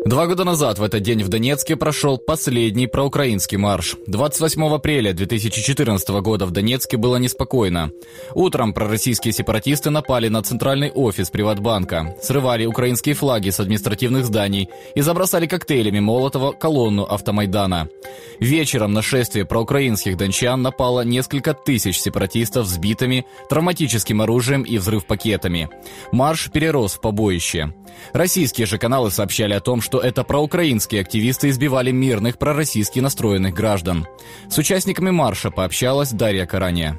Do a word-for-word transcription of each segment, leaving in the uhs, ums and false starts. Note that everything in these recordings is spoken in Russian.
Два года назад в этот день в Донецке прошел последний проукраинский марш. двадцать восьмого апреля две тысячи четырнадцатого года в Донецке было неспокойно. Утром пророссийские сепаратисты напали на центральный офис Приватбанка, срывали украинские флаги с административных зданий и забросали коктейлями Молотова колонну Автомайдана. Вечером на шествие проукраинских дончан напало несколько тысяч сепаратистов с битами, травматическим оружием и взрыв-пакетами. Марш перерос в побоище. Российские же каналы сообщали о том, что это проукраинские активисты избивали мирных пророссийски настроенных граждан. С участниками марша пообщалась Дарья Карания.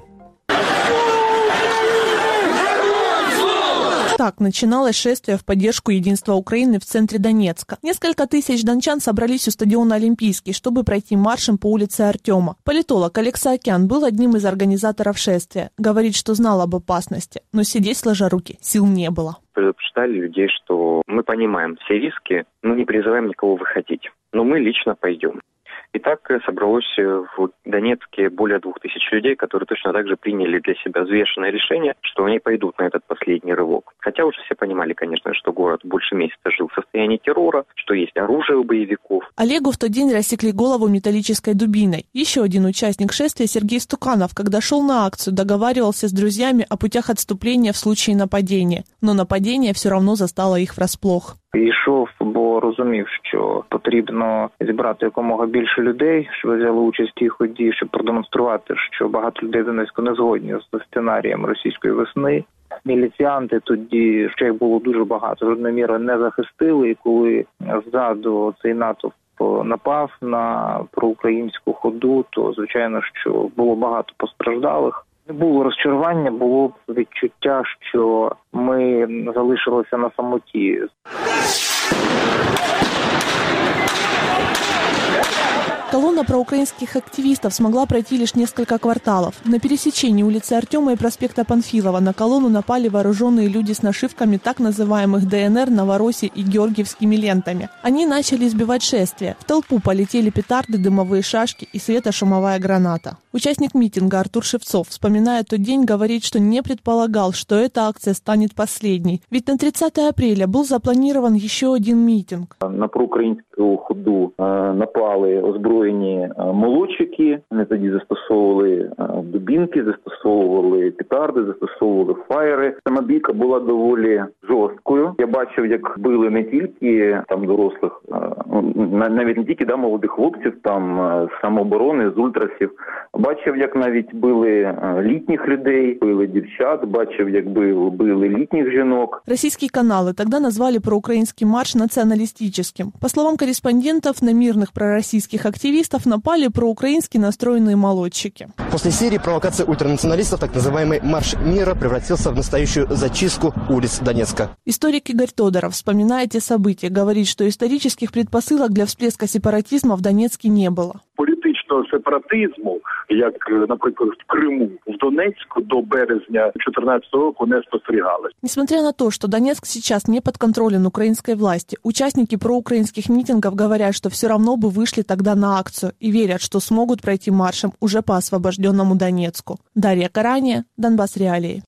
Так начиналось шествие в поддержку единства Украины в центре Донецка. Несколько тысяч дончан собрались у стадиона Олимпийский, чтобы пройти маршем по улице Артема. Политолог Олег Саакян был одним из организаторов шествия. Говорит, что знал об опасности, но сидеть сложа руки сил не было. Предупреждали людей, что мы понимаем все риски, мы не призываем никого выходить, но мы лично пойдем. И так собралось в Донецке более двух тысяч людей, которые точно так же приняли для себя взвешенное решение, что они пойдут на этот последний рывок. Хотя уже все понимали, конечно, что город больше месяца жил в состоянии террора, что есть оружие у боевиков. Олегу в тот день рассекли голову металлической дубиной. Еще один участник шествия, Сергей Стуканов, когда шел на акцию, договаривался с друзьями о путях отступления в случае нападения. Но нападение все равно застало их врасплох. Йшов, бо розумів, що потрібно зібрати якомога більше людей, щоб взяли участь в тій ході, щоб продемонструвати, що багато людей в Донецьку не згодні з сценарієм російської весни. Міліціянти тоді, ще їх було дуже багато, жодної міри не захистили, і коли ззаду цей натовп напав на проукраїнську ходу, то, звичайно, що було багато постраждалих. Не було розчарування, було відчуття, що ми залишилися на самоті. Колонна проукраинских активистов смогла пройти лишь несколько кварталов. На пересечении улицы Артема и проспекта Панфилова на колонну напали вооруженные люди с нашивками так называемых ДНР, Новороссии и георгиевскими лентами. Они начали избивать шествие. В толпу полетели петарды, дымовые шашки и светошумовая граната. Участник митинга Артур Шевцов, вспоминая тот день, говорит, что не предполагал, что эта акция станет последней. Ведь на тридцатое апреля был запланирован еще один митинг. На проукраїнську ходу напали озброєні молодчики. Вони тоді застосовували дубінки, застосовували петарди, застосовували фаєри. Сама бійка була доволі жорсткою. Я бачив, як били не тільки там дорослих, навіть не тільки да, молодих хлопців, там з самооборони, з ультрасів. Бачив, як навіть били літніх людей, били дівчат, бачив, як били, били літніх жінок. Российские каналы тогда назвали проукраинский марш националистическим. По словам корреспондентов, на мирных пророссийских активистов напали проукраински настроенные молодчики. После серии провокаций ультранационалистов так называемый марш мира превратился в настоящую зачистку улиц Донецка. Историк Игорь Тодоров, вспоминая те события, говорит, что исторических предпосылок для всплеска сепаратизма в Донецке не было. Політичного сепаратизму, як, наприклад, в Криму, в Донецьку до березня две тысячи четырнадцатого року не спостерігалось. Несмотря на то, что Донецк сейчас не подконтролен украинской власти, участники проукраинских митингов говорят, что все равно бы вышли тогда на акцию и верят, что смогут пройти маршем уже по освобожденному Донецку. Дарья Карания, Донбасс Реалии.